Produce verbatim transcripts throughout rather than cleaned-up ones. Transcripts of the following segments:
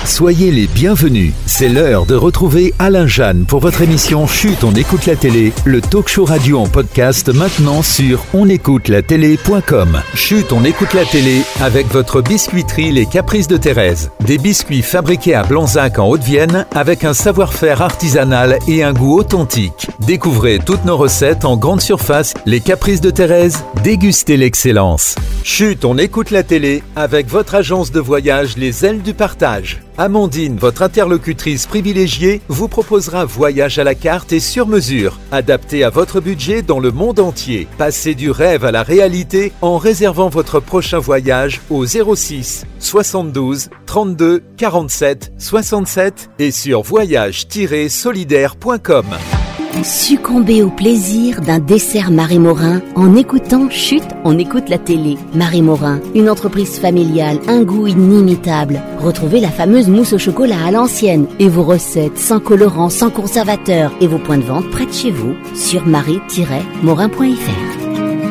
Soyez les bienvenus. C'est l'heure de retrouver Alain Jeanne pour votre émission Chut, on écoute la télé, le talk show radio en podcast maintenant sur on écoute la télé point com. Chut, on écoute la télé avec votre biscuiterie Les Caprices de Thérèse. Des biscuits fabriqués à Blanzac en Haute-Vienne avec un savoir-faire artisanal et un goût authentique. Découvrez toutes nos recettes en grande surface. Les Caprices de Thérèse, dégustez l'excellence. Chut, on écoute la télé avec votre agence de voyage Les Ailes du Partage. Amandine, votre interlocutrice privilégiée, vous proposera voyage à la carte et sur mesure, adapté à votre budget dans le monde entier. Passez du rêve à la réalité en réservant votre prochain voyage au zéro six soixante-douze trente-deux quarante-sept soixante-sept et sur voyage tiret solidaire point com. Succombez au plaisir d'un dessert Marie Morin en écoutant Chut, on écoute la télé. Marie Morin, une entreprise familiale, un goût inimitable. Retrouvez la fameuse mousse au chocolat à l'ancienne et vos recettes sans colorant, sans conservateur et vos points de vente près de chez vous sur marie tiret morin point f r.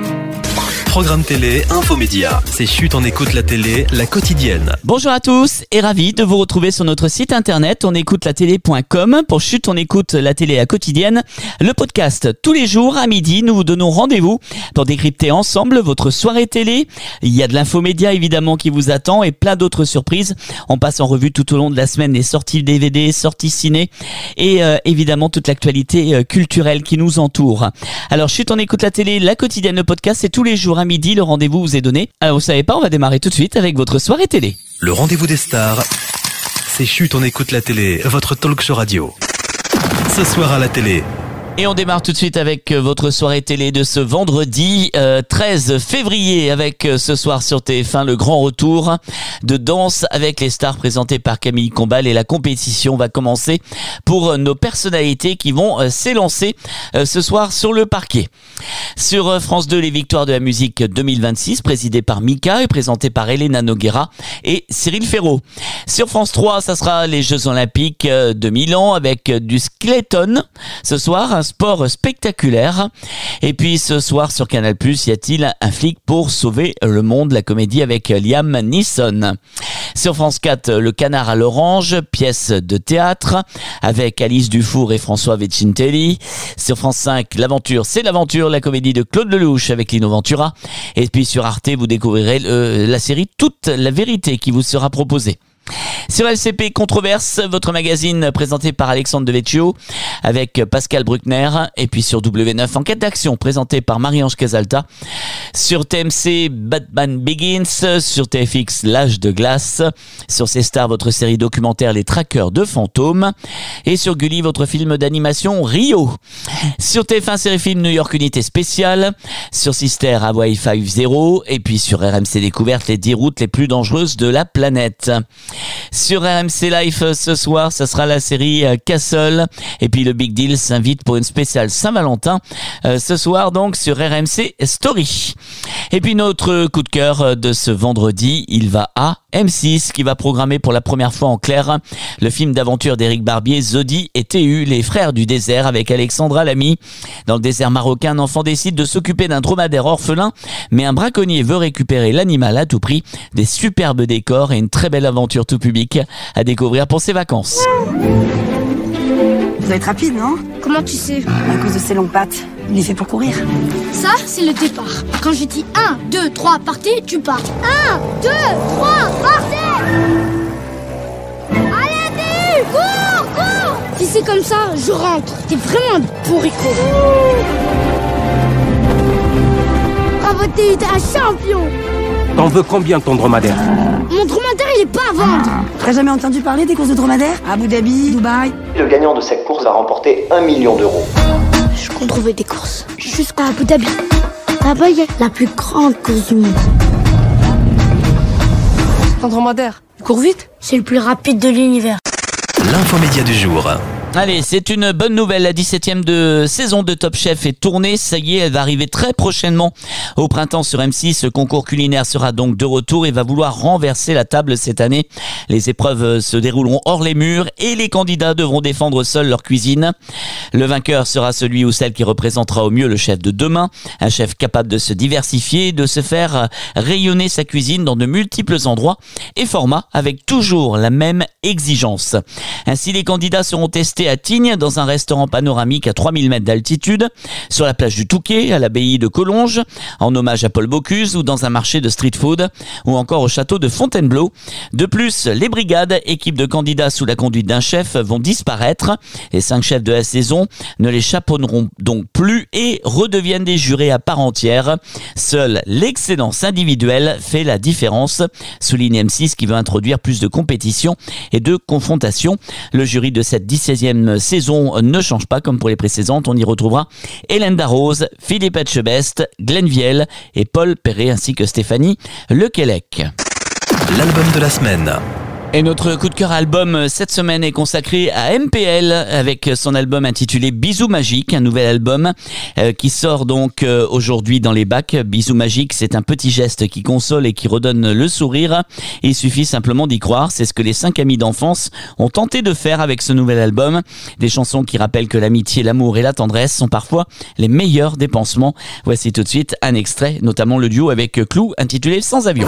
Programme télé, infomédia. C'est Chut, on écoute la télé, la quotidienne. Bonjour à tous et ravi de vous retrouver sur notre site internet on écoute la télé point com pour Chut, on écoute la télé, la quotidienne. Le podcast, tous les jours à midi, nous vous donnons rendez-vous pour décrypter ensemble votre soirée télé. Il y a de l'infomédia évidemment qui vous attend et plein d'autres surprises. On passe en revue tout au long de la semaine les sorties D V D, sorties ciné et euh, évidemment toute l'actualité euh, culturelle qui nous entoure. Alors Chut, on écoute la télé, la quotidienne, le podcast, c'est tous les jours à midi, le rendez-vous vous est donné. Alors vous savez pas, on va démarrer tout de suite avec votre soirée télé. Le rendez-vous des stars, c'est Chut, on écoute la télé, votre talk show radio. Ce soir à la télé. Et on démarre tout de suite avec votre soirée télé de ce vendredi euh, treize février avec euh, ce soir sur T F un le grand retour de Danse avec les stars présenté par Camille Combal et la compétition va commencer pour euh, nos personnalités qui vont euh, s'élancer euh, ce soir sur le parquet. Sur euh, France deux, les victoires de la musique deux mille vingt-six présidées par Mika et présentées par Elena Noguera et Cyril Ferraud. Sur France trois, ça sera les Jeux Olympiques euh, de Milan avec euh, du skeleton ce soir, un sport spectaculaire. Et puis ce soir sur Canal plus, y a-t-il un flic pour sauver le monde, la comédie avec Liam Neeson. Sur France quatre, Le Canard à l'Orange, pièce de théâtre avec Alice Dufour et François Vecintelli. Sur France cinq, L'aventure, c'est l'aventure, la comédie de Claude Lelouch avec Lino Ventura. Et puis sur Arte, vous découvrirez le, la série Toute la vérité qui vous sera proposée. Sur L C P Controverse, votre magazine présenté par Alexandre Devecchio avec Pascal Bruckner, et puis sur W neuf Enquête d'action présenté par Marie-Ange Casalta. Sur T M C Batman Begins, sur T F X L'âge de glace, sur C Star votre série documentaire Les traqueurs de fantômes et sur Gulli votre film d'animation Rio. Sur T F un série film New York Unité spéciale, sur Sister Hawaii cinq zéro et puis sur R M C Découverte les dix routes les plus dangereuses de la planète. Sur R M C Life ce soir, ça sera la série Castle et puis le Big Deal s'invite pour une spéciale Saint-Valentin euh, ce soir donc sur R M C Story. Et puis notre coup de cœur de ce vendredi, il va à M six qui va programmer pour la première fois en clair le film d'aventure d'Éric Barbier, Zodi et T U, les frères du désert avec Alexandra Lamy. Dans le désert marocain, un enfant décide de s'occuper d'un dromadaire orphelin, mais un braconnier veut récupérer l'animal à tout prix. Des superbes décors et une très belle aventure tout public à découvrir pour ses vacances. Vous êtes rapide, non? Comment tu sais? À cause de ses longues pattes. Il est fait pour courir. Ça, c'est le départ. Quand je dis un, deux, trois, partez, tu pars. un, deux, trois, partez! Allez, T U, cours, cours! Si c'est comme ça, je rentre. T'es vraiment un bourricot. Bravo, T U, t'es un champion! T'en veux combien ton dromadaire? Mon dromadaire, il est pas à vendre. T'as jamais entendu parler des courses de dromadaire? Abu Dhabi, Dubaï. Le gagnant de cette course va remporter un million d'euros. Je compte trouver des courses jusqu'à Abu Dhabi. Là-bas, il y a la plus grande course du monde. Ton dromadaire, il court vite? C'est le plus rapide de l'univers. L'infomédia du jour. Allez, c'est une bonne nouvelle, la dix-septième de saison de Top Chef est tournée, ça y est, elle va arriver très prochainement au printemps sur M six. Ce concours culinaire sera donc de retour et va vouloir renverser la table cette année. Les épreuves se dérouleront hors les murs et les candidats devront défendre seuls leur cuisine. Le vainqueur sera celui ou celle qui représentera au mieux le chef de demain, un chef capable de se diversifier, de se faire rayonner sa cuisine dans de multiples endroits et formats avec toujours la même exigence. Ainsi, les candidats seront testés à Tignes dans un restaurant panoramique à trois mille mètres d'altitude, sur la plage du Touquet, à l'abbaye de Collonges, en hommage à Paul Bocuse, ou dans un marché de street food, ou encore au château de Fontainebleau. De plus, les brigades, équipes de candidats sous la conduite d'un chef, vont disparaître. Les cinq chefs de la saison ne les chapeauneront donc plus et redeviennent des jurés à part entière. Seule l'excellence individuelle fait la différence, souligne M six qui veut introduire plus de compétition et de confrontation. Le jury de cette dix-seizième saison ne change pas comme pour les précédentes. On y retrouvera Hélène Darroze, Philippe Etchebest, Glenn Viel et Paul Perret ainsi que Stéphanie Lequelec. L'album de la semaine. Et notre coup de cœur album cette semaine est consacré à M P L avec son album intitulé Bisous Magique, un nouvel album euh, qui sort donc euh, aujourd'hui dans les bacs. Bisous Magique, c'est un petit geste qui console et qui redonne le sourire. Il suffit simplement d'y croire. C'est ce que les cinq amis d'enfance ont tenté de faire avec ce nouvel album. Des chansons qui rappellent que l'amitié, l'amour et la tendresse sont parfois les meilleurs des pansements. Voici tout de suite un extrait, notamment le duo avec Clou intitulé Sans avion.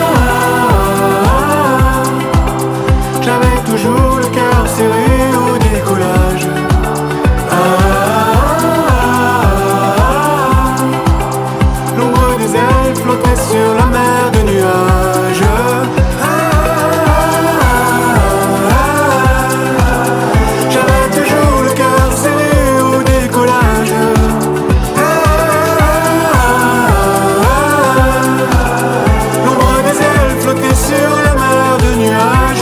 J'avais toujours le cœur serré au décollage. Ah, ah, ah, ah. L'ombre des ailes flottait sur la mer de nuages. Ah, ah, ah. J'avais toujours le cœur serré au décollage. Ah, ah, ah. L'ombre des ailes flottait sur la mer de nuages.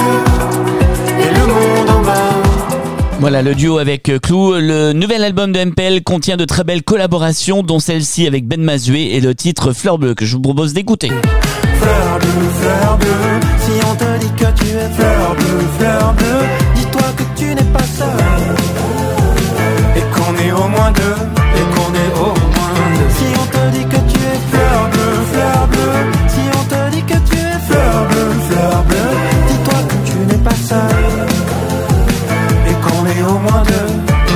Voilà le duo avec Clou. Le nouvel album de M P L contient de très belles collaborations, dont celle-ci avec Ben Mazué et le titre Fleur Bleue que je vous propose d'écouter. Fleur bleue, fleur bleue, si on te dit que tu es fleur bleue, fleur bleue, dis-toi que tu n'es pas seul. Et qu'on est au moins deux, et qu'on est au moins deux. Si on te dit que tu es fleur bleue, fleur bleue, si on te dit que tu es fleur bleue, fleur bleue, dis-toi que tu n'es pas seul. Au moins deux.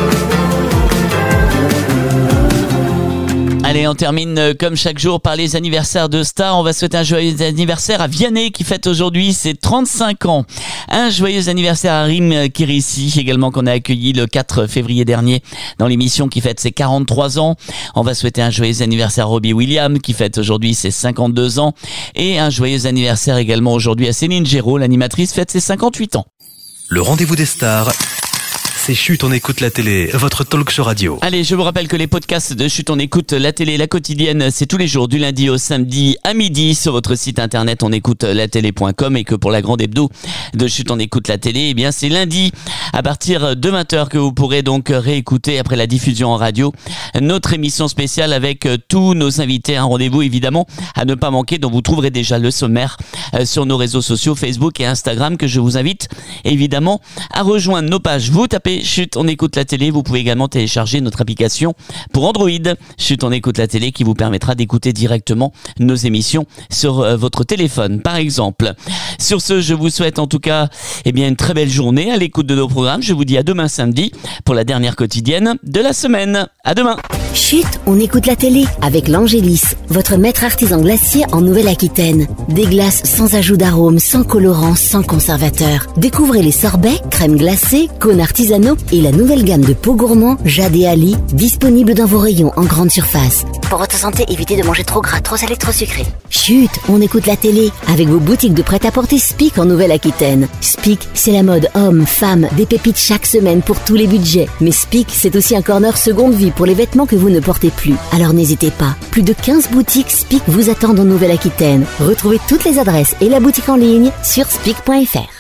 Allez, on termine euh, comme chaque jour par les anniversaires de stars. On va souhaiter un joyeux anniversaire à Vianney qui fête aujourd'hui ses trente-cinq ans. Un joyeux anniversaire à Rim Kérissi également qu'on a accueilli le quatre février dernier dans l'émission qui fête ses quarante-trois ans. On va souhaiter un joyeux anniversaire à Robbie Williams qui fête aujourd'hui ses cinquante-deux ans. Et un joyeux anniversaire également aujourd'hui à Céline Géraud, l'animatrice fête ses cinquante-huit ans. Le rendez-vous des stars. C'est Chut, on écoute la télé, votre talk show radio. Allez, je vous rappelle que les podcasts de Chut, on écoute la télé, la quotidienne, c'est tous les jours du lundi au samedi à midi sur votre site internet on écoute la télé point com et que pour la grande hebdo de Chut, on écoute la télé, eh bien c'est lundi à partir de vingt heures que vous pourrez donc réécouter après la diffusion en radio notre émission spéciale avec tous nos invités. Un rendez-vous évidemment à ne pas manquer dont vous trouverez déjà le sommaire sur nos réseaux sociaux Facebook et Instagram que je vous invite évidemment à rejoindre nos pages. Vous tapez Chut, on écoute la télé. Vous pouvez également télécharger notre application pour Android. Chut, on écoute la télé qui vous permettra d'écouter directement nos émissions sur euh, votre téléphone, par exemple. Sur ce, je vous souhaite en tout cas eh bien, une très belle journée à l'écoute de nos programmes. Je vous dis à demain samedi pour la dernière quotidienne de la semaine. À demain. Chut, on écoute la télé avec l'Angélis, votre maître artisan glacier en Nouvelle-Aquitaine. Des glaces sans ajout d'arôme, sans colorant, sans conservateur. Découvrez les sorbets, crèmes glacées, cônes artisanaux et la nouvelle gamme de pots gourmands Jade et Ali, disponible dans vos rayons en grande surface. Pour votre santé, évitez de manger trop gras, trop salé, trop sucré. Chut, on écoute la télé avec vos boutiques de prêt-à-porter Spic en Nouvelle-Aquitaine. Spic, c'est la mode homme, femme, des pépites chaque semaine pour tous les budgets. Mais Spic, c'est aussi un corner seconde vie pour les vêtements que vous ne portez plus. Alors n'hésitez pas, plus de quinze boutiques Spic vous attendent en Nouvelle-Aquitaine. Retrouvez toutes les adresses et la boutique en ligne sur spic point f r.